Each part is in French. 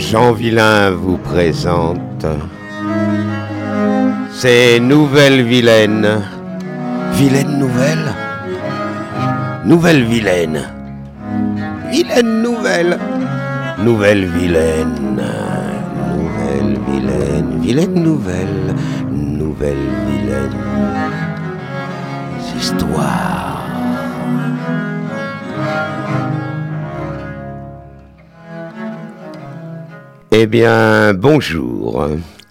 Jean Villain vous présente ces nouvelles vilaines. Vilaine nouvelle, nouvelle vilaine, vilaine nouvelle, nouvelle vilaine, nouvelle vilaine, vilaine nouvelle, nouvelle vilaine histoire. Eh bien, bonjour.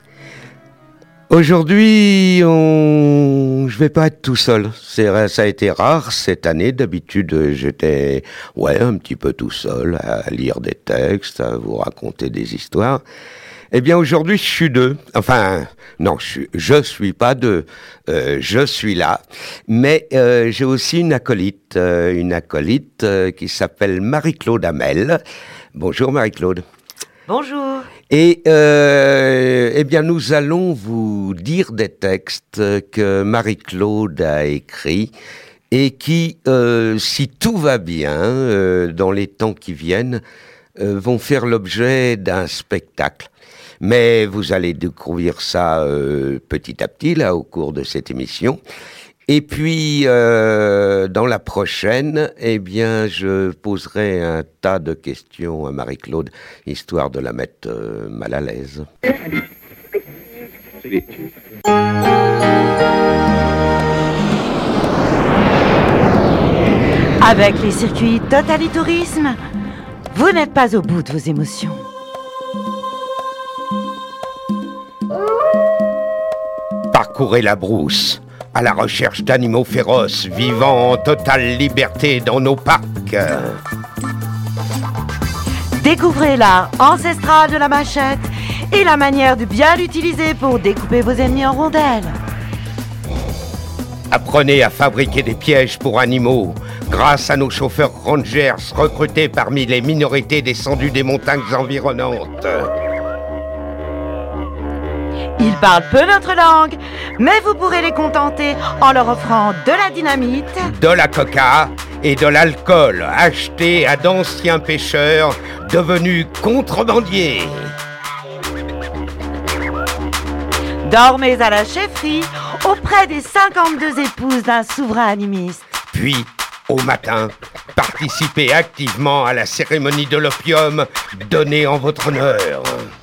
Aujourd'hui, je vais pas être tout seul. Ça a été rare cette année. D'habitude, j'étais, un petit peu tout seul à lire des textes, à vous raconter des histoires. Eh bien, aujourd'hui, je suis deux. Enfin, non, je suis pas deux. Je suis là. Mais j'ai aussi une acolyte qui s'appelle Marie-Claude Hamel. Bonjour Marie-Claude. Bonjour. Et eh bien, nous allons vous dire des textes que Marie-Claude a écrits et qui, si tout va bien, dans les temps qui viennent, vont faire l'objet d'un spectacle. Mais vous allez découvrir ça petit à petit, là, au cours de cette émission. Et puis, dans la prochaine, eh bien, je poserai un tas de questions à Marie-Claude, histoire de la mettre mal à l'aise. Avec les circuits Totalitourisme, vous n'êtes pas au bout de vos émotions. Parcourez la brousse à la recherche d'animaux féroces vivant en totale liberté dans nos parcs. Découvrez l'art ancestral de la machette et la manière de bien l'utiliser pour découper vos ennemis en rondelles. Apprenez à fabriquer des pièges pour animaux grâce à nos chauffeurs rangers recrutés parmi les minorités descendues des montagnes environnantes. Ils parlent peu notre langue, mais vous pourrez les contenter en leur offrant de la dynamite, de la coca et de l'alcool achetés à d'anciens pêcheurs devenus contrebandiers. Dormez à la chefferie auprès des 52 épouses d'un souverain animiste. Puis, au matin, participez activement à la cérémonie de l'opium donnée en votre honneur.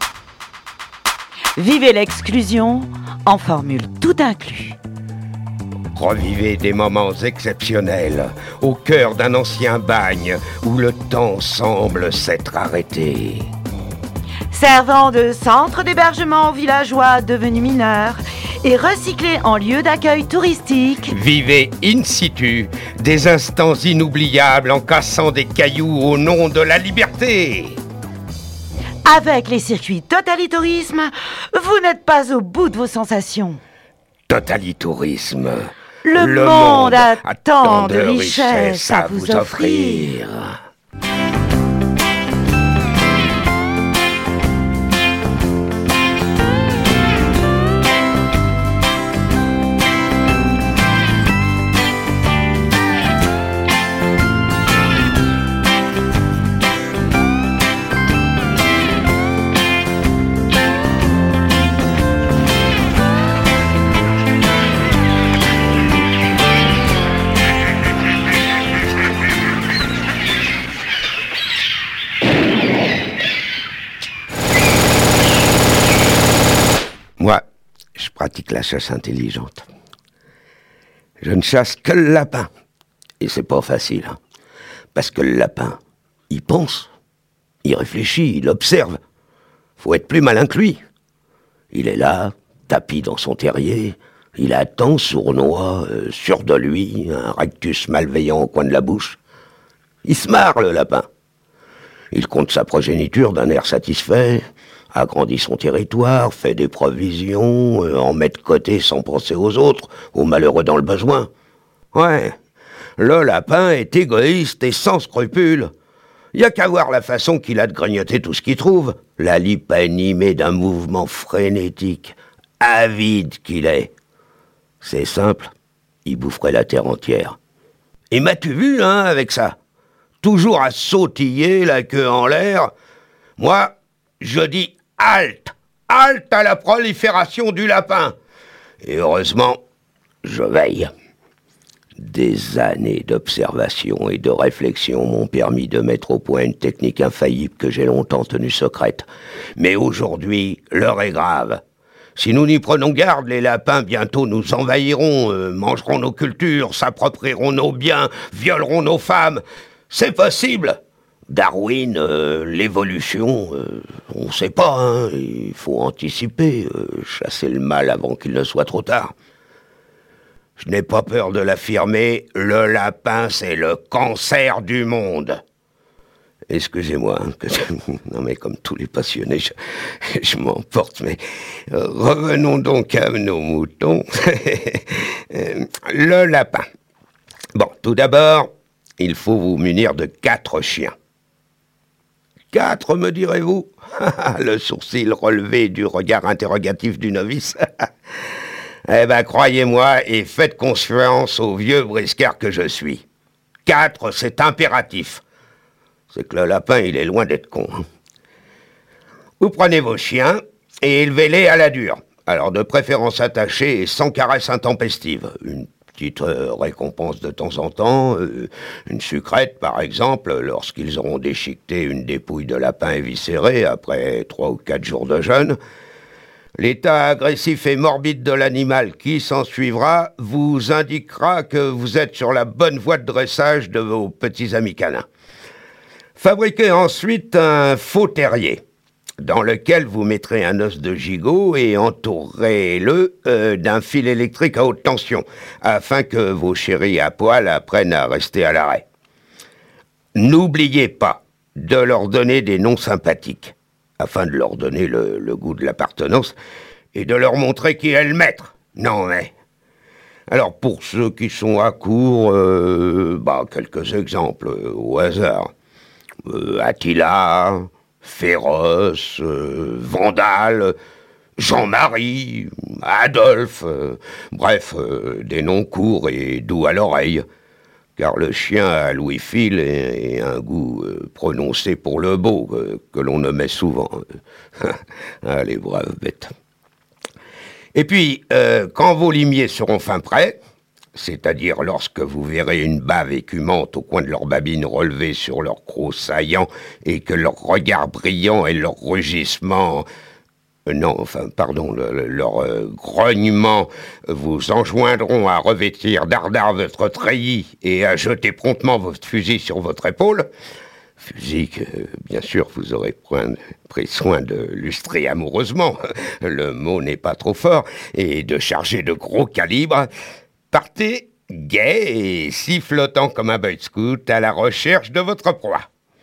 Vivez l'exclusion en formule tout inclus. Revivez des moments exceptionnels au cœur d'un ancien bagne où le temps semble s'être arrêté. Servant de centre d'hébergement aux villageois devenus mineurs et recyclés en lieu d'accueil touristique. Vivez in situ des instants inoubliables en cassant des cailloux au nom de la liberté. Avec les circuits Totalitourisme, vous n'êtes pas au bout de vos sensations. Totalitourisme. Le monde a tant de richesses à vous offrir. Moi, je pratique la chasse intelligente. Je ne chasse que le lapin. Et c'est pas facile, hein. Parce que le lapin, il pense, il réfléchit, il observe. Faut être plus malin que lui. Il est là, tapi dans son terrier, il attend, sournois, sûr de lui, un rictus malveillant au coin de la bouche. Il se marre, le lapin. Il compte sa progéniture d'un air satisfait, agrandit son territoire, fait des provisions, en met de côté sans penser aux autres, aux malheureux dans le besoin. Ouais, le lapin est égoïste et sans scrupules. Y a qu'à voir la façon qu'il a de grignoter tout ce qu'il trouve, la lippe animée d'un mouvement frénétique, avide qu'il est. C'est simple, il boufferait la terre entière. Et m'as-tu vu, avec ça? Toujours à sautiller, la queue en l'air. Moi, Je dis halte. Halte à la prolifération du lapin. Et heureusement, je veille. Des années d'observation et de réflexion m'ont permis de mettre au point une technique infaillible que j'ai longtemps tenue secrète. Mais aujourd'hui, l'heure est grave. Si nous n'y prenons garde, les lapins bientôt nous envahiront, mangeront nos cultures, s'approprieront nos biens, violeront nos femmes. C'est possible. Darwin, l'évolution, on ne sait pas, hein. Il faut anticiper, chasser le mal avant qu'il ne soit trop tard. Je n'ai pas peur de l'affirmer, le lapin, c'est le cancer du monde. Excusez-moi, non mais comme tous les passionnés, je m'emporte, mais revenons donc à nos moutons. Le lapin. Bon, tout d'abord, il faut vous munir de 4 chiens. 4, me direz-vous? Le sourcil relevé du regard interrogatif du novice. Eh ben, croyez-moi et faites confiance au vieux briscard que je suis. 4, c'est impératif. C'est que le lapin, il est loin d'être con. Vous prenez vos chiens et élevez-les à la dure. Alors, de préférence attachés et sans caresse intempestive. Une petite récompense de temps en temps, une sucrète, par exemple, lorsqu'ils auront déchiqueté une dépouille de lapin éviscérée après 3 ou 4 jours de jeûne. L'état agressif et morbide de l'animal qui s'en suivra vous indiquera que vous êtes sur la bonne voie de dressage de vos petits amis canins. Fabriquez ensuite un faux terrier, dans lequel vous mettrez un os de gigot et entourez-le d'un fil électrique à haute tension, afin que vos chéris à poil apprennent à rester à l'arrêt. N'oubliez pas de leur donner des noms sympathiques, afin de leur donner le goût de l'appartenance et de leur montrer qui est le maître. Non mais... Alors pour ceux qui sont à court, quelques exemples au hasard. Attila, Féroce, Vandale, Jean-Marie, Adolphe, des noms courts et doux à l'oreille, car le chien a Louis-Phil et un goût prononcé pour le beau, que l'on nommait souvent. Les braves bêtes. Et puis, quand vos limiers seront fin prêts, c'est-à-dire lorsque vous verrez une bave écumante au coin de leur babine relevée sur leur croc saillant et que leur regard brillant et leur rugissement... leur grognement vous enjoindront à revêtir d'ardard votre treillis et à jeter promptement votre fusil sur votre épaule, fusil que, bien sûr, vous aurez pris soin de lustrer amoureusement, le mot n'est pas trop fort, et de charger de gros calibres, partez gai et sifflotant comme un boy scout à la recherche de votre proie.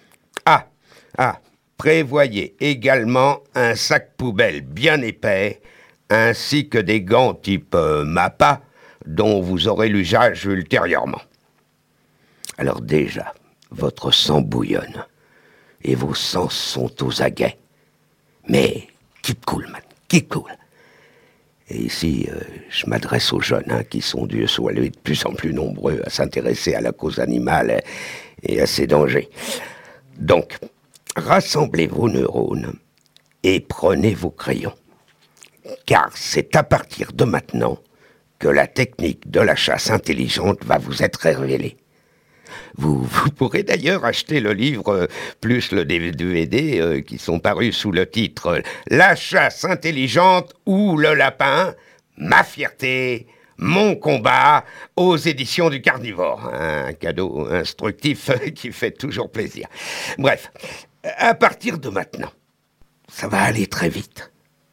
Prévoyez également un sac poubelle bien épais, ainsi que des gants type MAPA, dont vous aurez l'usage ultérieurement. Alors déjà, votre sang bouillonne, et vos sens sont aux aguets. Mais keep cool, man, keep cool. Et ici, je m'adresse aux jeunes, qui sont, Dieu soit loué, de plus en plus nombreux à s'intéresser à la cause animale et à ses dangers. Donc, rassemblez vos neurones et prenez vos crayons. Car c'est à partir de maintenant que la technique de la chasse intelligente va vous être révélée. Vous pourrez d'ailleurs acheter le livre plus le DVD qui sont parus sous le titre « La chasse intelligente ou le lapin, ma fierté, mon combat » aux éditions du Carnivore. Un cadeau instructif qui fait toujours plaisir. Bref, à partir de maintenant, ça va aller très vite.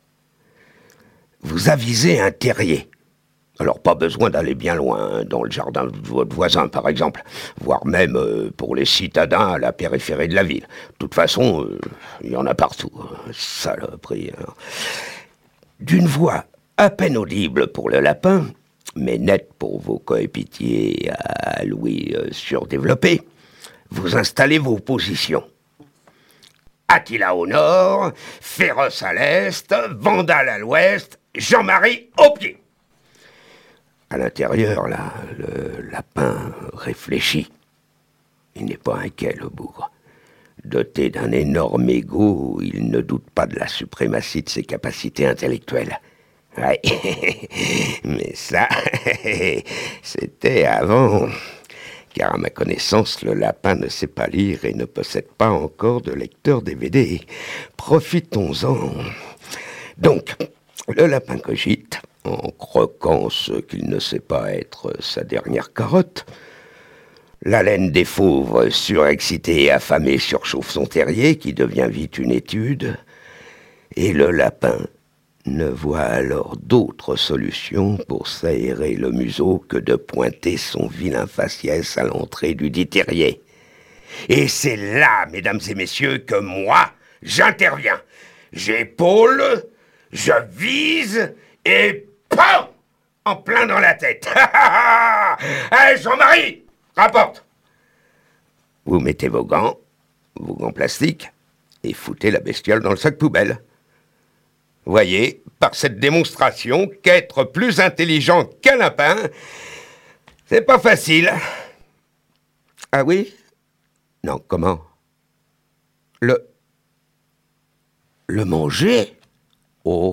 Vous avisez un terrier. Alors, pas besoin d'aller bien loin, dans le jardin de votre voisin, par exemple, voire même pour les citadins à la périphérie de la ville. De toute façon, il y en a partout. Saloperie. Hein. D'une voix à peine audible pour le lapin, mais nette pour vos coéquipiers à Louis surdéveloppé, vous installez vos positions. Attila au nord, Féroce à l'est, Vandale à l'ouest, Jean-Marie au pied. À l'intérieur, là, le lapin réfléchit. Il n'est pas inquiet, le bougre. Doté d'un énorme ego, il ne doute pas de la suprématie de ses capacités intellectuelles. Ouais. Mais ça, c'était avant. Car à ma connaissance, le lapin ne sait pas lire et ne possède pas encore de lecteur DVD. Profitons-en. Donc, le lapin cogite, en croquant ce qu'il ne sait pas être sa dernière carotte. La laine des fauves, surexcitée et affamée, surchauffe son terrier, qui devient vite une étude. Et le lapin ne voit alors d'autre solution pour s'aérer le museau que de pointer son vilain faciès à l'entrée du dit terrier. Et c'est là, mesdames et messieurs, que moi, j'interviens. J'épaule, je vise et PAM! En plein dans la tête. Hé, Jean-Marie, rapporte. Vous mettez vos gants plastiques, et foutez la bestiole dans le sac poubelle. Voyez, par cette démonstration, qu'être plus intelligent qu'un lapin, c'est pas facile. Ah oui? Non, comment? Le manger? Oh.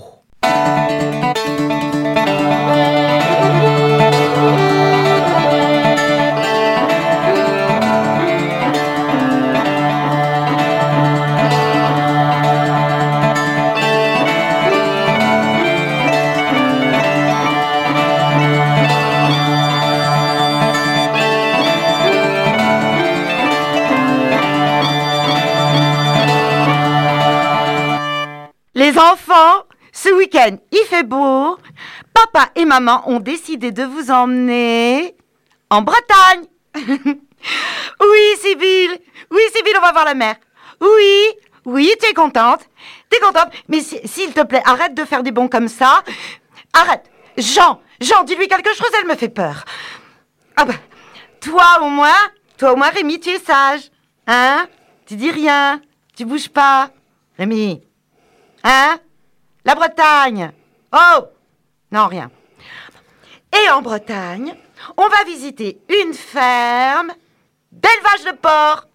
Les enfants, ce week-end, il fait beau. Papa et maman ont décidé de vous emmener en Bretagne. Oui, Sibylle, on va voir la mer. Oui, tu es contente. Mais s'il te plaît, arrête de faire des bons comme ça. Arrête. Jean, dis-lui quelque chose, elle me fait peur. Ah bah, toi au moins, Rémi, tu es sage. Hein? Tu dis rien, tu bouges pas. Rémi. Hein? La Bretagne. Oh! Non, rien. Et en Bretagne, on va visiter une ferme d'élevage de porc.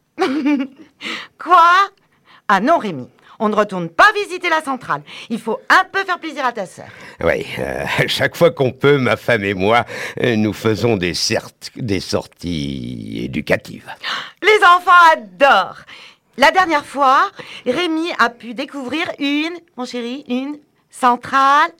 Quoi? Ah non, Rémi, on ne retourne pas visiter la centrale. Il faut un peu faire plaisir à ta sœur. Oui, chaque fois qu'on peut, ma femme et moi, nous faisons des sorties éducatives. Les enfants adorent. La dernière fois, Rémi a pu découvrir une centrale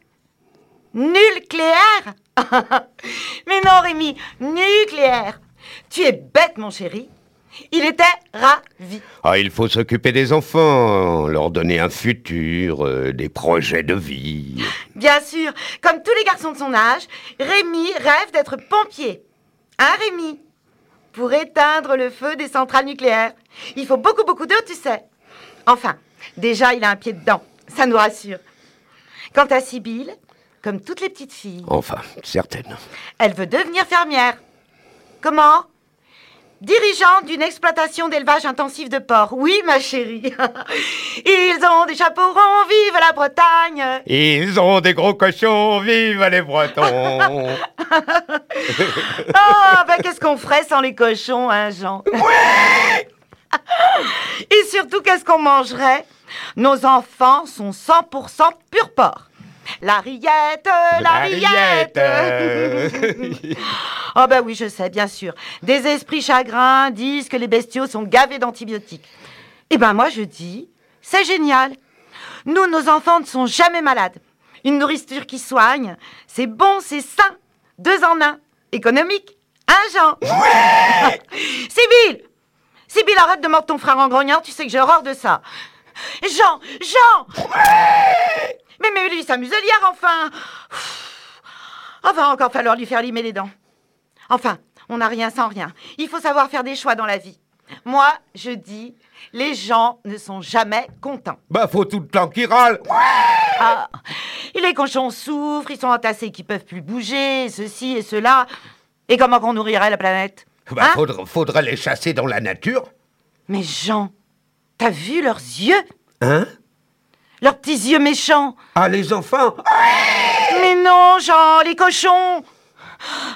nucléaire. Mais non, Rémi, nucléaire. Tu es bête, mon chéri. Il était ravi. Ah, il faut s'occuper des enfants, leur donner un futur, des projets de vie. Bien sûr, comme tous les garçons de son âge, Rémi rêve d'être pompier. Hein, Rémi? Pour éteindre le feu des centrales nucléaires. Il faut beaucoup d'eau, tu sais. Enfin, déjà, il a un pied dedans. Ça nous rassure. Quant à Sibylle, comme toutes les petites filles... Enfin, certaines. Elle veut devenir fermière. Comment? Dirigeante d'une exploitation d'élevage intensif de porcs. Oui, ma chérie. Ils ont des chapeaux ronds, vive la Bretagne. Ils ont des gros cochons, vive les Bretons. Qu'est-ce qu'on ferait sans les cochons, hein, Jean? Ouais. Et surtout, qu'est-ce qu'on mangerait? Nos enfants sont 100% pur porc. La rillette. Oh ben oui, je sais, bien sûr. Des esprits chagrins disent que les bestiaux sont gavés d'antibiotiques. Eh ben moi je dis, c'est génial. Nous, nos enfants ne sont jamais malades. Une nourriture qui soigne, c'est bon, c'est sain. 2 en 1. Économique. Hein, Jean? Ouais. Sibylle, arrête de mordre ton frère en grognant, tu sais que j'ai horreur de ça. Jean. Ouais. Mais lui s'amuse hier, enfin. Va encore falloir lui faire limer les dents. Enfin, on n'a rien sans rien. Il faut savoir faire des choix dans la vie. Moi, je dis, les gens ne sont jamais contents. Bah, faut tout le temps qu'ils râlent. Ouais. Et les cochons souffrent, ils sont entassés, qu'ils peuvent plus bouger, ceci et cela. Et comment qu'on nourrirait la planète? Faudrait les chasser dans la nature. Mais Jean, t'as vu leurs yeux? Hein? Leurs petits yeux méchants. Ah, les enfants? Mais non, Jean, les cochons.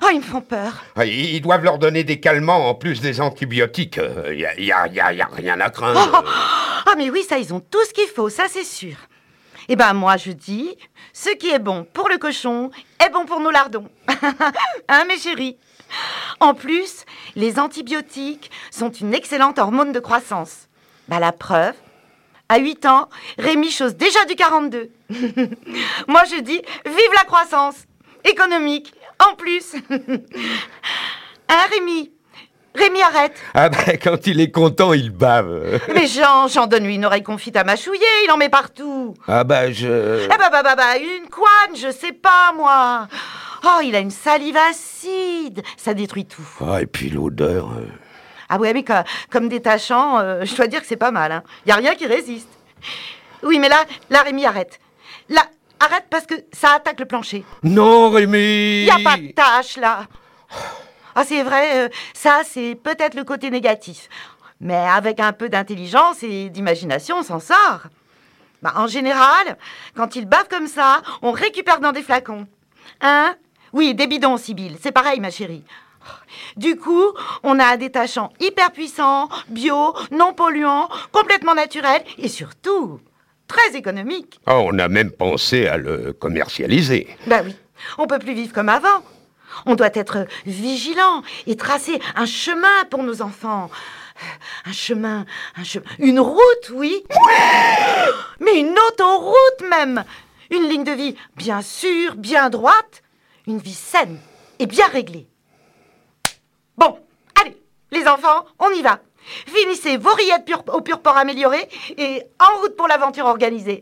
Oh, ils me font peur. Ils doivent leur donner des calmants en plus des antibiotiques. Y a rien à craindre. Ah, mais oui, ça, ils ont tout ce qu'il faut, ça, c'est sûr. Eh ben, moi, je dis, ce qui est bon pour le cochon est bon pour nos lardons. Hein, mes chéris? En plus, les antibiotiques sont une excellente hormone de croissance. Bah, la preuve, à 8 ans, Rémi chose déjà du 42. Moi, je dis, vive la croissance économique, en plus. Hein, Rémi? Rémi, arrête. Ah ben, quand il est content, il bave. Mais j'en donne-lui une oreille confite à mâchouiller, il en met partout. Ah ben, je... Eh bah, une couenne, je sais pas, moi. Oh, il a une salive acide, ça détruit tout. Ah, et puis l'odeur... Ah ouais, mais comme détachant, je dois dire que c'est pas mal, hein. Y a rien qui résiste. Oui, mais là, Rémi, arrête. Là, arrête parce que ça attaque le plancher. Non, Rémi! Y a pas de tâche, là. Ah, c'est vrai, ça, c'est peut-être le côté négatif. Mais avec un peu d'intelligence et d'imagination, on s'en sort. Bah, en général, quand il bave comme ça, on récupère dans des flacons. Hein? Oui, des bidons, Sibylle. C'est pareil, ma chérie. Du coup, on a un détachant hyper puissant, bio, non polluant, complètement naturel et surtout très économique. Ah, on a même pensé à le commercialiser. Bah oui, on peut plus vivre comme avant. On doit être vigilant et tracer un chemin pour nos enfants. Un chemin, une route, oui. Mais une autoroute même. Une ligne de vie bien sûre, bien droite. Une vie saine et bien réglée. Bon, allez, les enfants, on y va. Finissez vos rillettes au pur porc amélioré et en route pour l'aventure organisée.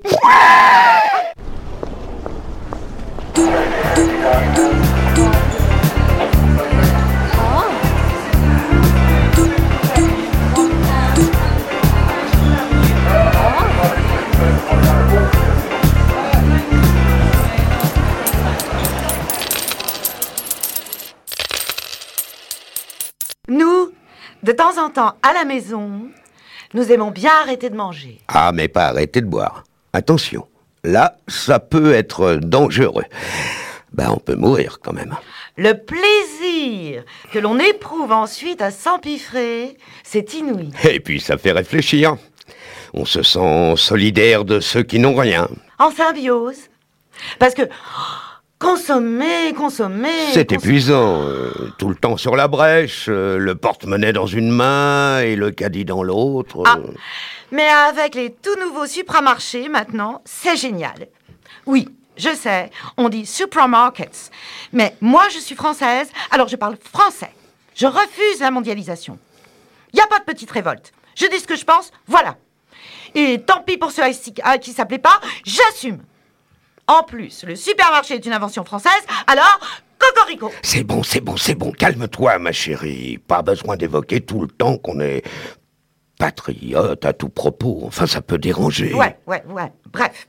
Nous, de temps en temps, à la maison, nous aimons bien arrêter de manger. Ah, mais pas arrêter de boire. Attention, là, ça peut être dangereux. Ben, on peut mourir quand même. Le plaisir que l'on éprouve ensuite à s'empiffrer, c'est inouï. Et puis, ça fait réfléchir. On se sent solidaire de ceux qui n'ont rien. En symbiose. Parce que consommer... C'est épuisant. Tout le temps sur la brèche, le porte-monnaie dans une main et le caddie dans l'autre. Ah, mais avec les tout nouveaux supramarchés maintenant, c'est génial. Oui, je sais, on dit supramarkets. Mais moi, je suis française, alors je parle français. Je refuse la mondialisation. Il n'y a pas de petite révolte. Je dis ce que je pense, voilà. Et tant pis pour ceux qui s'appelaient pas, j'assume. En plus, le supermarché est une invention française, alors, cocorico. C'est bon, calme-toi, ma chérie. Pas besoin d'évoquer tout le temps qu'on est patriote à tout propos. Enfin, ça peut déranger. Ouais, bref.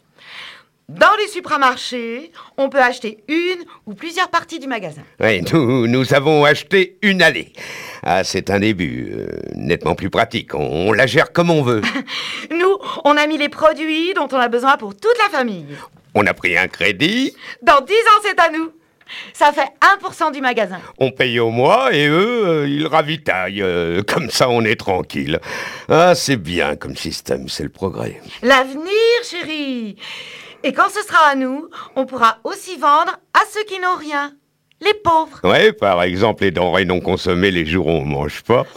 Dans les supramarchés, on peut acheter une ou plusieurs parties du magasin. Oui, nous avons acheté une allée. Ah, c'est un début, nettement plus pratique. On la gère comme on veut. Nous, on a mis les produits dont on a besoin pour toute la famille. On a pris un crédit. Dans 10 ans, c'est à nous. Ça fait 1% du magasin. On paye au mois et eux, ils ravitaillent. Comme ça, on est tranquille. Ah, c'est bien comme système, c'est le progrès. L'avenir, chérie. Et quand ce sera à nous, on pourra aussi vendre à ceux qui n'ont rien. Les pauvres. Ouais, par exemple, les denrées non consommées les jours où on mange pas.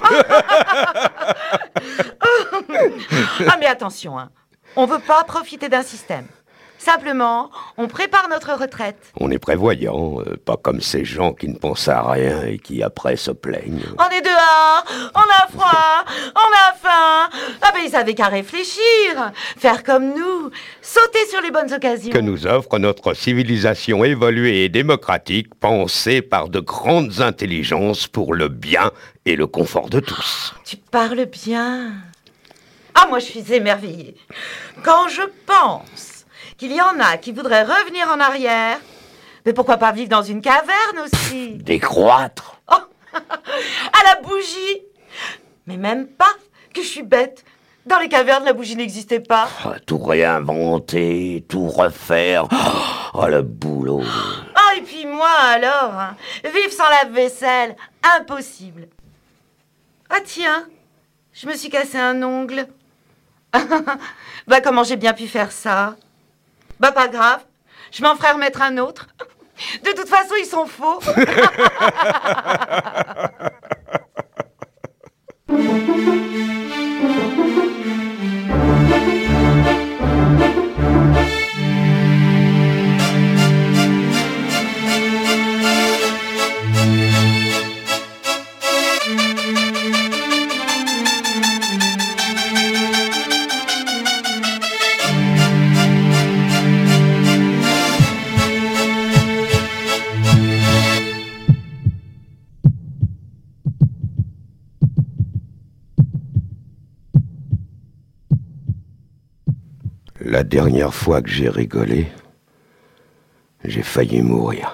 Ah, mais attention, hein. On veut pas profiter d'un système. Simplement, on prépare notre retraite. On est prévoyant, pas comme ces gens qui ne pensent à rien et qui après se plaignent. On est dehors, on a froid, on a faim. Ah ben ils avaient qu'à réfléchir, faire comme nous, sauter sur les bonnes occasions. Que nous offre notre civilisation évoluée et démocratique, pensée par de grandes intelligences pour le bien et le confort de tous. Tu parles bien. Ah, moi je suis émerveillée. Quand je pense qu'il y en a qui voudraient revenir en arrière, mais pourquoi pas vivre dans une caverne aussi? Décroître. Oh, à la bougie. Mais même pas, que je suis bête. Dans les cavernes, la bougie n'existait pas. Tout réinventer, tout refaire. Oh, le boulot. Ah, et puis moi alors, hein, vivre sans lave-vaisselle, impossible. Ah tiens, je me suis cassé un ongle. Bah comment j'ai bien pu faire ça? Bah pas grave, je m'en ferai remettre un autre. De toute façon, ils sont faux. La dernière fois que j'ai rigolé, j'ai failli mourir.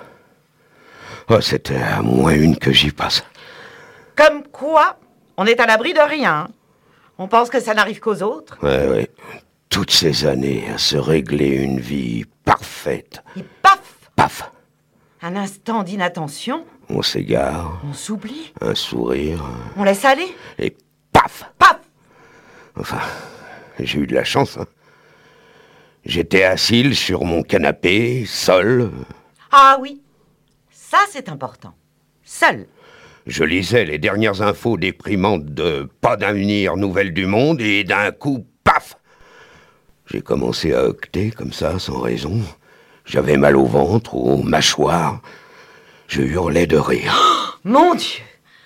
Oh, c'était à moins une que j'y passe. Comme quoi, on est à l'abri de rien. On pense que ça n'arrive qu'aux autres. Ouais. Toutes ces années à se régler une vie parfaite. Et paf! Paf! Un instant d'inattention. On s'égare. On s'oublie. Un sourire. On laisse aller. Et paf! Paf! Enfin, j'ai eu de la chance, hein. J'étais assis sur mon canapé, seul. Ah oui, ça c'est important. Seul. Je lisais les dernières infos déprimantes de pas d'avenir, nouvelles du monde, et d'un coup, paf! J'ai commencé à hoqueter comme ça, sans raison. J'avais mal au ventre, aux mâchoires. Je hurlais de rire. Mon Dieu!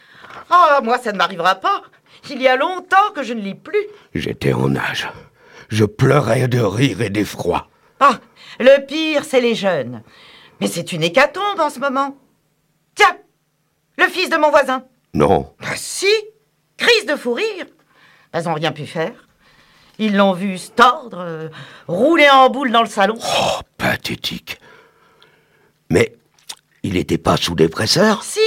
Ah, moi ça ne m'arrivera pas. Il y a longtemps que je ne lis plus. J'étais en nage. Je pleurais de rire et d'effroi. Ah, le pire, c'est les jeunes. Mais c'est une hécatombe en ce moment. Tiens, le fils de mon voisin. Non. Ah si, crise de fou rire. Ils n'ont rien pu faire. Ils l'ont vu se tordre, rouler en boule dans le salon. Oh, pathétique. Mais il n'était pas sous dépresseur? Si,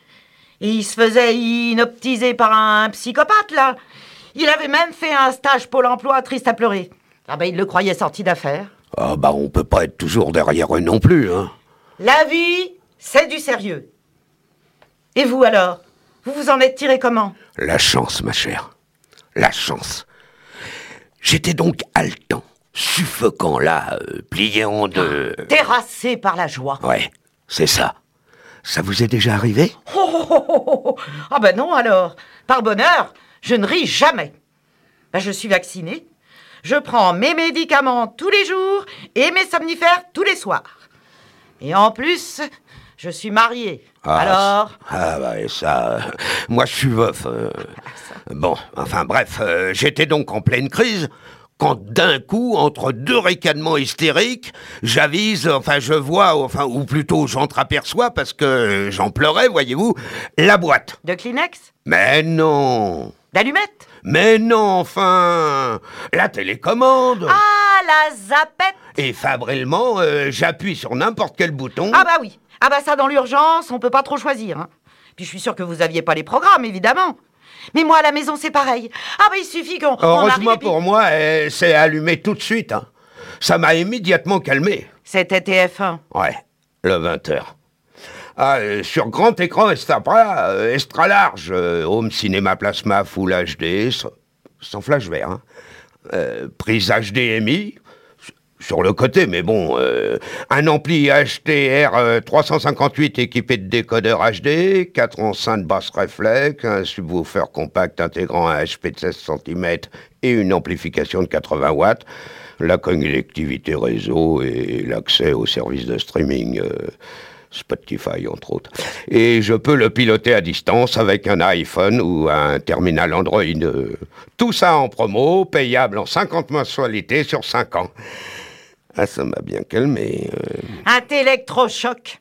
il se faisait inoptiser par un psychopathe, là. Il avait même fait un stage Pôle emploi triste à pleurer. Ah ben, il le croyait sorti d'affaires. Ah bah, on peut pas être toujours derrière eux non plus, hein. La vie, c'est du sérieux. Et vous alors? Vous vous en êtes tiré comment? La chance, ma chère. La chance. J'étais donc haletant, suffocant là, plié en deux. Terrassé par la joie. Ouais, c'est ça. Ça vous est déjà arrivé? Oh. Ah ben non alors. Par bonheur, je ne ris jamais. Ben, je suis vaccinée. Je prends mes médicaments tous les jours et mes somnifères tous les soirs. Et en plus, je suis mariée. Alors? Ah bah et ça... moi je suis veuf. Bon, enfin bref, j'étais donc en pleine crise, quand d'un coup, entre deux ricanements hystériques, j'avise, enfin je vois, enfin ou plutôt j'entreaperçois, parce que j'en pleurais, voyez-vous, la boîte. De Kleenex? Mais non. D'allumettes? Mais non, enfin, la télécommande. Ah, la zapette! Et fabrilement, j'appuie sur n'importe quel bouton. Ah bah oui. Ah bah ça, dans l'urgence, on peut pas trop choisir. Hein. Puis je suis sûre que vous aviez pas les programmes, évidemment. Mais moi, à la maison, c'est pareil. Ah bah il suffit qu'on... Heureusement pour moi, c'est allumé tout de suite. Hein. Ça m'a immédiatement calmé. C'était TF1. Ouais, le 20h. Ah, sur grand écran extra large, home cinéma plasma full HD, sans flash vert. Hein. Prise HDMI, sur le côté, mais bon, un ampli HDR 358 équipé de décodeur HD, 4 enceintes basse réflex, un subwoofer compact intégrant un HP de 16 cm et une amplification de 80 watts, la connectivité réseau et l'accès aux services de streaming... Spotify, entre autres. Et je peux le piloter à distance avec un iPhone ou un terminal Android. Tout ça en promo, payable en 50 mensualités sur 5 ans. Ah, ça m'a bien calmé. Un électrochoc.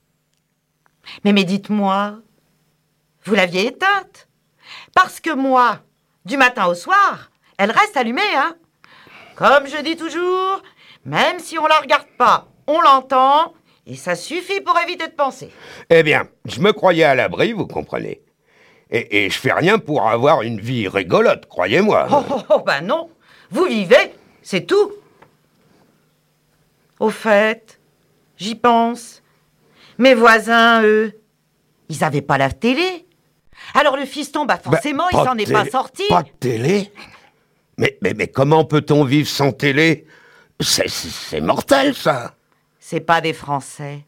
Mais dites-moi, vous l'aviez éteinte? Parce que moi, du matin au soir, elle reste allumée, hein? Comme je dis toujours, même si on la regarde pas, on l'entend... Et ça suffit pour éviter de penser. Eh bien, je me croyais à l'abri, vous comprenez. Et je fais rien pour avoir une vie rigolote, croyez-moi. Ben non. Vous vivez, c'est tout. Au fait, j'y pense. Mes voisins, eux, ils avaient pas la télé. Alors le fiston, forcément, il s'en est pas sorti. Pas de télé? Mais comment peut-on vivre sans télé? C'est mortel, ça. C'est pas des Français.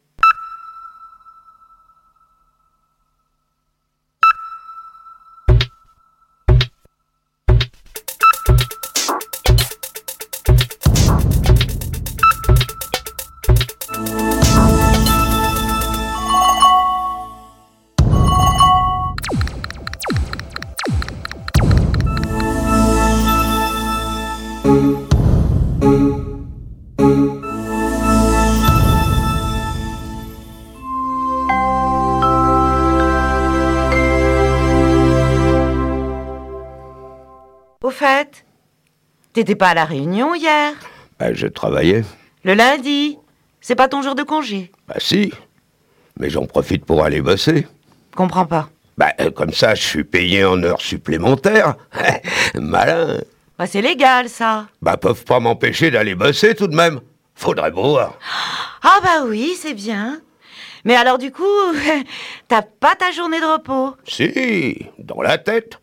Au fait, t'étais pas à la réunion hier? Je travaillais. Le lundi, c'est pas ton jour de congé? Si, mais j'en profite pour aller bosser. Comprends pas. Comme ça, je suis payé en heures supplémentaires. Malin. C'est légal, ça. Peuvent pas m'empêcher d'aller bosser tout de même. Faudrait voir. Ah oui, c'est bien. Mais alors du coup, t'as pas ta journée de repos? Si, dans la tête.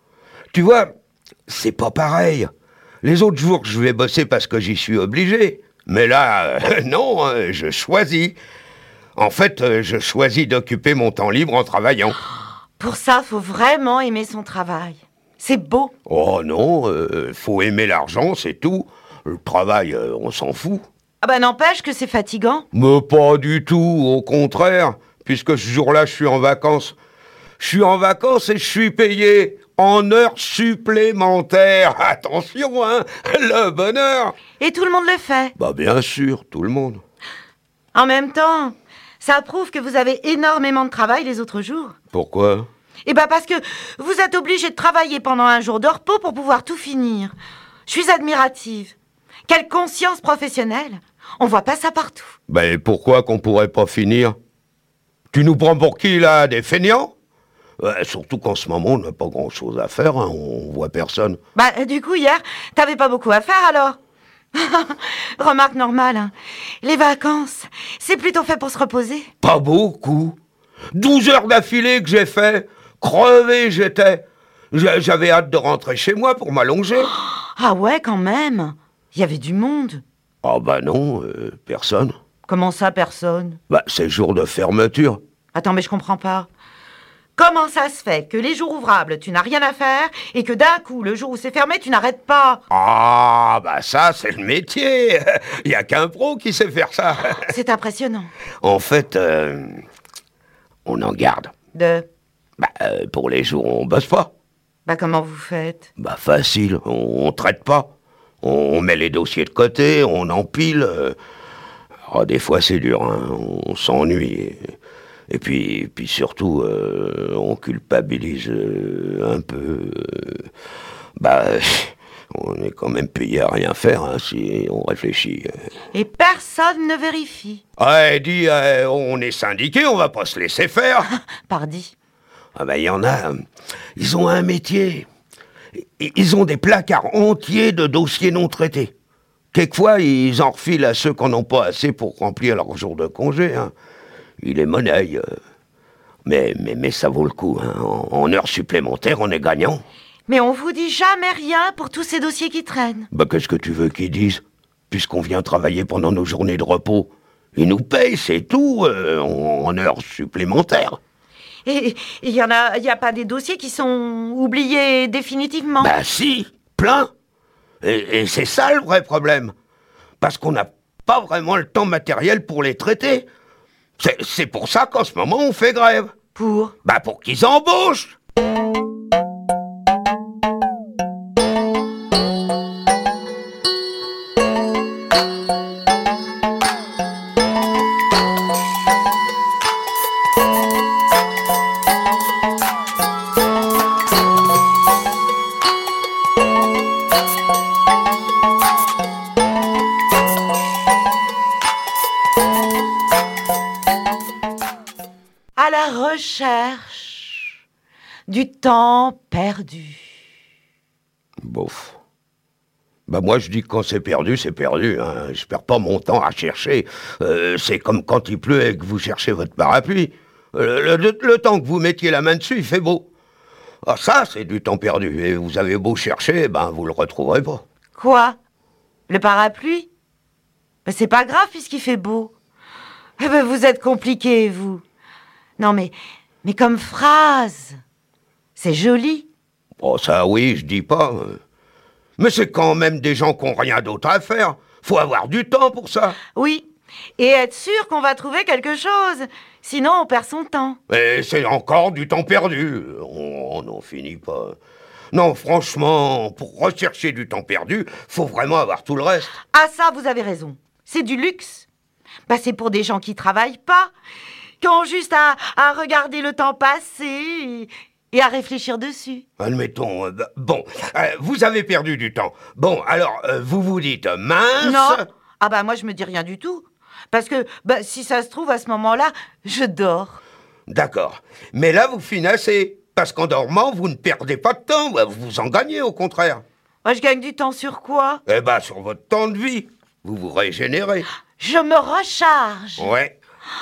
Tu vois, c'est pas pareil. Les autres jours, je vais bosser parce que j'y suis obligé. Mais là, non, je choisis. En fait, je choisis d'occuper mon temps libre en travaillant. Pour ça, faut vraiment aimer son travail. C'est beau. Oh non, faut aimer l'argent, c'est tout. Le travail, on s'en fout. N'empêche que c'est fatigant. Mais pas du tout, au contraire. Puisque ce jour-là, je suis en vacances. Je suis en vacances et je suis payé en heures supplémentaires. Attention, hein, le bonheur. Et tout le monde le fait? Bien sûr, tout le monde. En même temps, ça prouve que vous avez énormément de travail les autres jours. Pourquoi? Parce que vous êtes obligé de travailler pendant un jour de repos pour pouvoir tout finir. Je suis admirative. Quelle conscience professionnelle. On voit pas ça partout. Pourquoi qu'on pourrait pas finir? Tu nous prends pour qui, là? Des feignants? Surtout qu'en ce moment, on n'a pas grand-chose à faire, hein, on voit personne. Du coup, hier, t'avais pas beaucoup à faire, alors? Remarque normale, hein. Les vacances, c'est plutôt fait pour se reposer. Pas beaucoup. 12 heures d'affilée que j'ai fait. Crevé, j'étais. J'avais hâte de rentrer chez moi pour m'allonger. Ah ouais, quand même. Il y avait du monde. Non, personne. Comment ça, personne? C'est jour de fermeture. Attends, mais je comprends pas. Comment ça se fait que les jours ouvrables, tu n'as rien à faire, et que d'un coup, le jour où c'est fermé, tu n'arrêtes pas? Ça, c'est le métier. Il n'y a qu'un pro qui sait faire ça. C'est impressionnant. En fait, on en garde. Pour les jours où on bosse pas. Comment vous faites? Facile, on traite pas. On met les dossiers de côté, on empile. Des fois, c'est dur, hein, on s'ennuie. Et puis surtout, on culpabilise un peu. On est quand même payé à rien faire, hein, si on réfléchit. Et personne ne vérifie. Dis, on est syndiqué, on va pas se laisser faire. Pardi. Il y en a, ils ont un métier. Ils ont des placards entiers de dossiers non traités. Quelquefois, ils en refilent à ceux qui n'en ont pas assez pour remplir leur jour de congé, hein. Il est monnaie. Mais ça vaut le coup, hein. En heures supplémentaires, on est gagnant. Mais on vous dit jamais rien pour tous ces dossiers qui traînent. Qu'est-ce que tu veux qu'ils disent? Puisqu'on vient travailler pendant nos journées de repos. Ils nous payent, c'est tout, en heures supplémentaires. Et il y a pas des dossiers qui sont oubliés définitivement? Si, plein. Et c'est ça le vrai problème. Parce qu'on n'a pas vraiment le temps matériel pour les traiter. C'est pour ça qu'en ce moment, on fait grève. Pour? Pour qu'ils embauchent. À la recherche du temps perdu. Bof. Bah moi je dis que quand c'est perdu, hein. Je perds pas mon temps à chercher. C'est comme quand il pleut et que vous cherchez votre parapluie. Le temps que vous mettiez la main dessus, il fait beau. Ah ça, c'est du temps perdu. Et vous avez beau chercher, ben vous le retrouverez pas. Quoi? Le parapluie? Ben, c'est pas grave puisqu'il fait beau. Eh ben, vous êtes compliqué, vous. Non mais comme phrase, c'est joli. Oh ça oui, je dis pas. Mais c'est quand même des gens qui n'ont rien d'autre à faire. Faut avoir du temps pour ça. Oui, et être sûr qu'on va trouver quelque chose. Sinon, on perd son temps. Et c'est encore du temps perdu. On n'en finit pas. Non, franchement, pour rechercher du temps perdu, faut vraiment avoir tout le reste. Ah ça, vous avez raison. C'est du luxe. Ben, c'est pour des gens qui travaillent pas, qui ont juste à regarder le temps passer et à réfléchir dessus. Admettons, bon, vous avez perdu du temps. Bon, alors, vous vous dites, mince... Non. Ah bah moi, je me dis rien du tout. Parce que, si ça se trouve, à ce moment-là, je dors. D'accord. Mais là, vous financez. Parce qu'en dormant, vous ne perdez pas de temps. Vous en gagnez, au contraire. Moi, je gagne du temps sur quoi? Eh ben, sur votre temps de vie. Vous vous régénérez. Je me recharge. Ouais.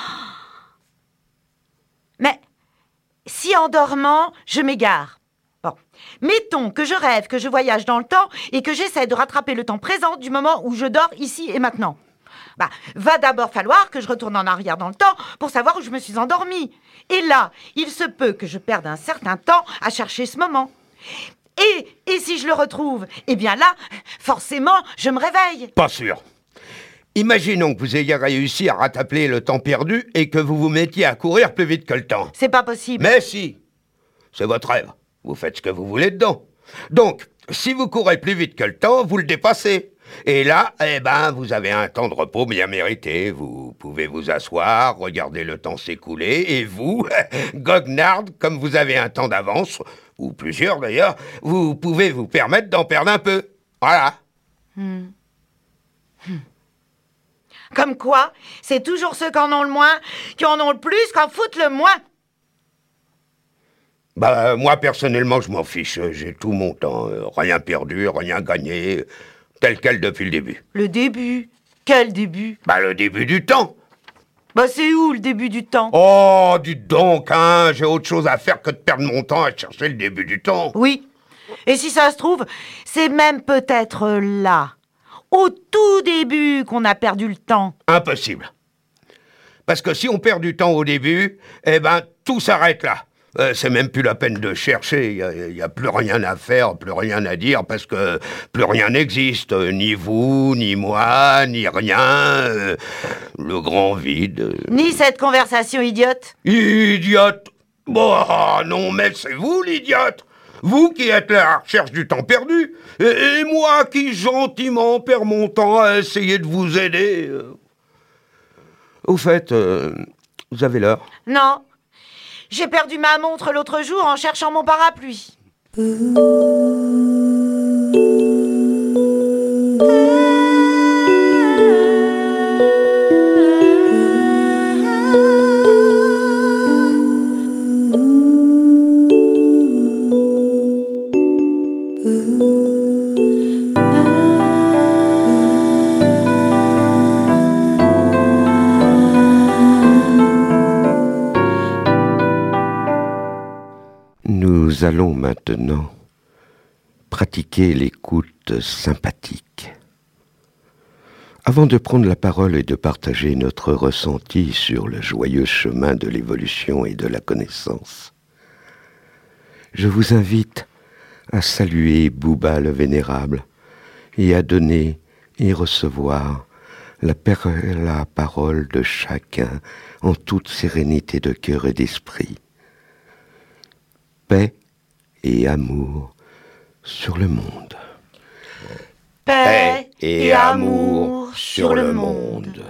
Mais si en dormant, je m'égare. Bon, mettons que je rêve, que je voyage dans le temps et que j'essaie de rattraper le temps présent du moment où je dors ici et maintenant. Va d'abord falloir que je retourne en arrière dans le temps pour savoir où je me suis endormie. Et là, il se peut que je perde un certain temps à chercher ce moment. Et si je le retrouve, eh bien là, forcément, je me réveille. Pas sûr. Imaginons que vous ayez réussi à rattraper le temps perdu et que vous vous mettiez à courir plus vite que le temps. C'est pas possible. Mais si. C'est votre rêve. Vous faites ce que vous voulez dedans. Donc, si vous courez plus vite que le temps, vous le dépassez. Et là, eh ben, vous avez un temps de repos bien mérité. Vous pouvez vous asseoir, regarder le temps s'écouler, et vous, goguenard, comme vous avez un temps d'avance, ou plusieurs d'ailleurs, vous pouvez vous permettre d'en perdre un peu. Voilà. Comme quoi, c'est toujours ceux qui en ont le moins, qui en ont le plus, qui en foutent le moins. Moi, personnellement, je m'en fiche. J'ai tout mon temps. Rien perdu, rien gagné. Tel quel depuis le début. Le début? Quel début? Le début du temps. C'est où le début du temps? Oh, dites donc, hein, j'ai autre chose à faire que de perdre mon temps à chercher le début du temps. Oui. Et si ça se trouve, c'est même peut-être là, au tout début, qu'on a perdu le temps. Impossible. Parce que si on perd du temps au début, eh ben, tout s'arrête là. C'est même plus la peine de chercher, il n'y a plus rien à faire, plus rien à dire, parce que plus rien n'existe, ni vous, ni moi, ni rien, le grand vide. Ni cette conversation idiote. Idiote? Non, mais c'est vous l'idiote. Vous qui êtes là à la recherche du temps perdu, et moi qui gentiment perds mon temps à essayer de vous aider. Au fait, vous avez l'heure? Non. J'ai perdu ma montre l'autre jour en cherchant mon parapluie. Nous allons maintenant pratiquer l'écoute sympathique. Avant de prendre la parole et de partager notre ressenti sur le joyeux chemin de l'évolution et de la connaissance, je vous invite à saluer Bouba le Vénérable et à donner et recevoir la parole de chacun en toute sérénité de cœur et d'esprit. Paix et amour sur le monde. Paix et amour sur le monde.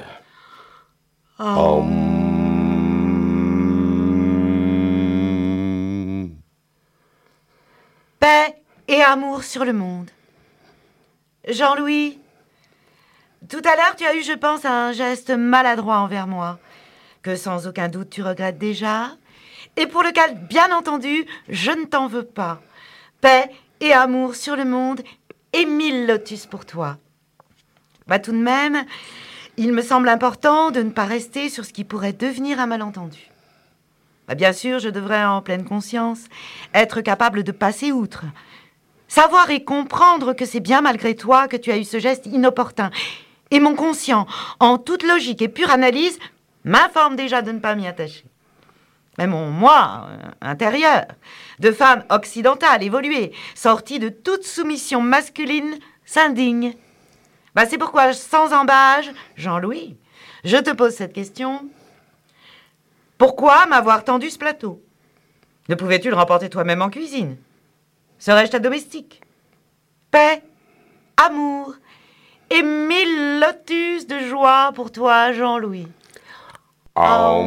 Paix et amour sur le monde. Jean-Louis, tout à l'heure tu as eu, je pense, un geste maladroit envers moi, que sans aucun doute tu regrettes déjà, et pour lequel, bien entendu, je ne t'en veux pas. Paix et amour sur le monde et 1000 lotus pour toi. Tout de même, il me semble important de ne pas rester sur ce qui pourrait devenir un malentendu. Bien sûr, je devrais, en pleine conscience, être capable de passer outre. Savoir et comprendre que c'est bien malgré toi que tu as eu ce geste inopportun. Et mon conscient, en toute logique et pure analyse, m'informe déjà de ne pas m'y attacher. Mais mon moi intérieur, de femme occidentale évoluée, sortie de toute soumission masculine, s'indigne. C'est pourquoi, sans embâche, Jean-Louis, je te pose cette question. Pourquoi m'avoir tendu ce plateau? Ne pouvais-tu le remporter toi-même en cuisine? Serais-je ta domestique? Paix, amour et 1000 lotus de joie pour toi, Jean-Louis. À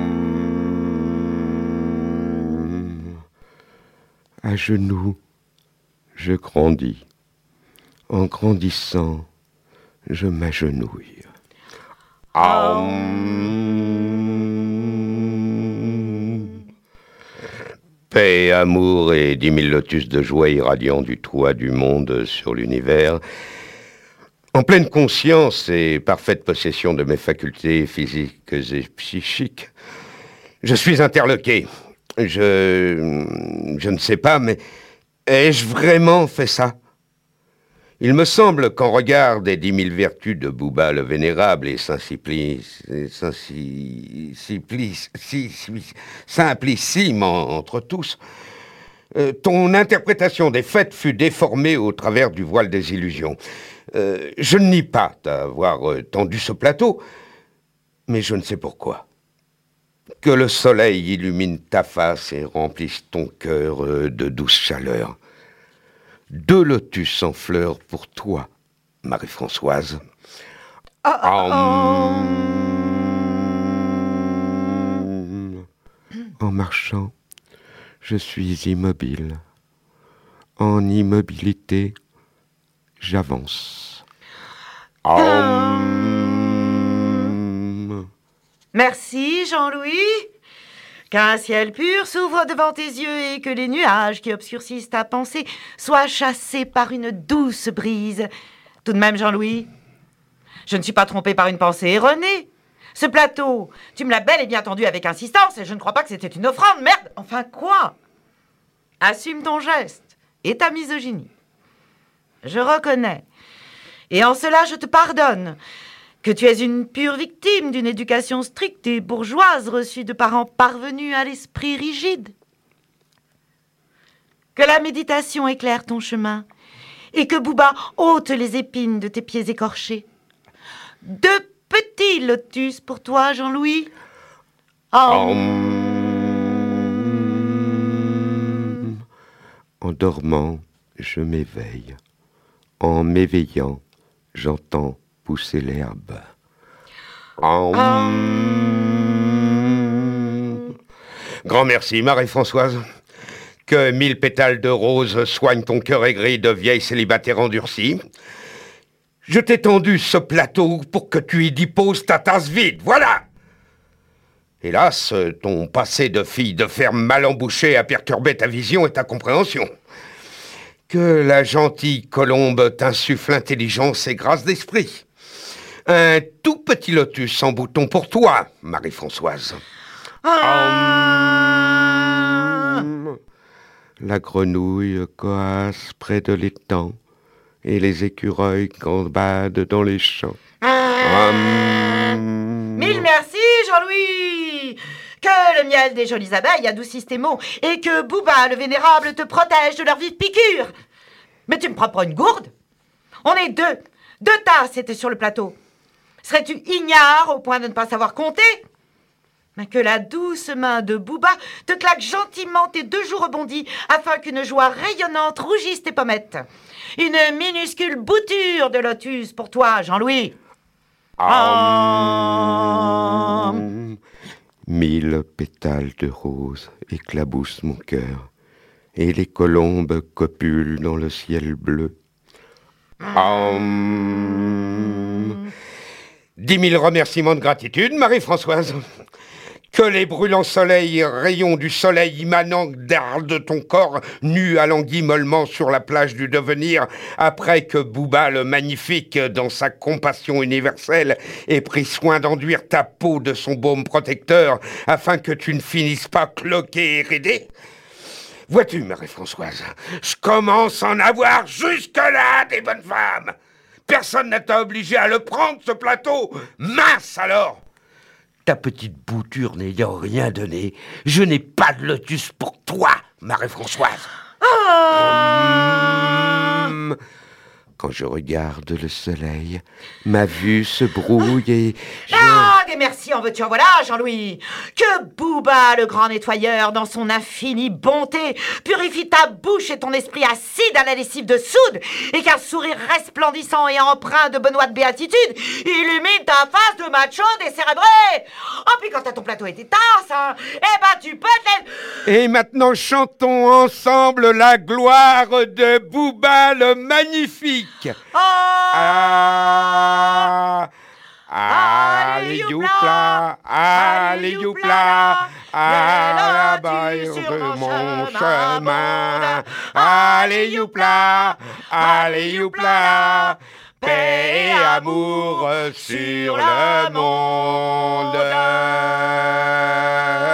genoux, je grandis. En grandissant, je m'agenouille. Paix, amour et 10 000 lotus de joie irradiant du toit du monde sur l'univers. En pleine conscience et parfaite possession de mes facultés physiques et psychiques, je suis interloqué. Je ne sais pas, mais ai-je vraiment fait ça? Il me semble qu'en regard des 10 000 vertus de Bouba le Vénérable et simplissime entre tous, ton interprétation des faits fut déformée au travers du voile des illusions. Je ne nie pas t'avoir tendu ce plateau, mais je ne sais pourquoi. Que le soleil illumine ta face et remplisse ton cœur de douce chaleur. 2 lotus en fleurs pour toi, Marie-Françoise. En marchant, je suis immobile. En immobilité, j'avance. Merci, Jean-Louis. Qu'un ciel pur s'ouvre devant tes yeux et que les nuages qui obscurcissent ta pensée soient chassés par une douce brise. Tout de même, Jean-Louis, je ne suis pas trompée par une pensée erronée. Ce plateau, tu me l'as bel et bien tendu avec insistance et je ne crois pas que c'était une offrande. Merde, enfin quoi? Assume ton geste et ta misogynie. Je reconnais, et en cela je te pardonne, que tu es une pure victime d'une éducation stricte et bourgeoise reçue de parents parvenus à l'esprit rigide. Que la méditation éclaire ton chemin et que Bouba ôte les épines de tes pieds écorchés. 2 petits lotus pour toi, Jean-Louis. En dormant, je m'éveille. En m'éveillant, j'entends pousser l'herbe. Grand merci, Marie-Françoise. Que 1000 pétales de rose soignent ton cœur aigri de vieille célibataire endurcie. Je t'ai tendu ce plateau pour que tu y déposes ta tasse vide, voilà. Hélas, ton passé de fille de ferme mal embouchée a perturbé ta vision et ta compréhension. Que la gentille colombe t'insuffle intelligence et grâce d'esprit. Un tout petit lotus en bouton pour toi, Marie-Françoise. La grenouille coasse près de l'étang et les écureuils gambadent dans les champs. Mille merci, Jean-Louis. Que le miel des jolies abeilles adoucisse tes mots et que Bouba le Vénérable te protège de leurs vives piqûres. Mais tu me prends pour une gourde? On est 2 tasses étaient sur le plateau. Serais-tu ignare au point de ne pas savoir compter? Mais que la douce main de Bouba te claque gentiment tes 2 joues rebondies afin qu'une joie rayonnante rougisse tes pommettes. Une minuscule bouture de lotus pour toi, Jean-Louis. 1000 pétales de rose éclaboussent mon cœur, et les colombes copulent dans le ciel bleu. 10 000 remerciements de gratitude, Marie-Françoise. Que les brûlants soleils, rayons du soleil immanent d'ardent ton corps, nu alangui mollement sur la plage du devenir, après que Booba le magnifique, dans sa compassion universelle, ait pris soin d'enduire ta peau de son baume protecteur, afin que tu ne finisses pas cloqué et raidé. Vois-tu, Marie-Françoise, je commence à en avoir jusque-là des bonnes femmes. Personne ne t'a obligé à le prendre, ce plateau. Mince alors! Ta petite bouture n'ayant rien donné, je n'ai pas de lotus pour toi, Marie-Françoise. Quand je regarde le soleil, ma vue se brouille et des merci en veux-tu en voilà, Jean-Louis. Que Booba, le grand nettoyeur, dans son infinie bonté, purifie ta bouche et ton esprit acide à la lessive de soude, et qu'un sourire resplendissant et empreint de Benoît de béatitude illumine ta face de macho décérébré. Oh, puis quand ton plateau était tasse, hein, eh ben tu peux te... Et maintenant chantons ensemble la gloire de Booba le magnifique. Allez youpla, allez youpla, à la barre de mon chemin. Allez youpla, paix et amour sur le monde.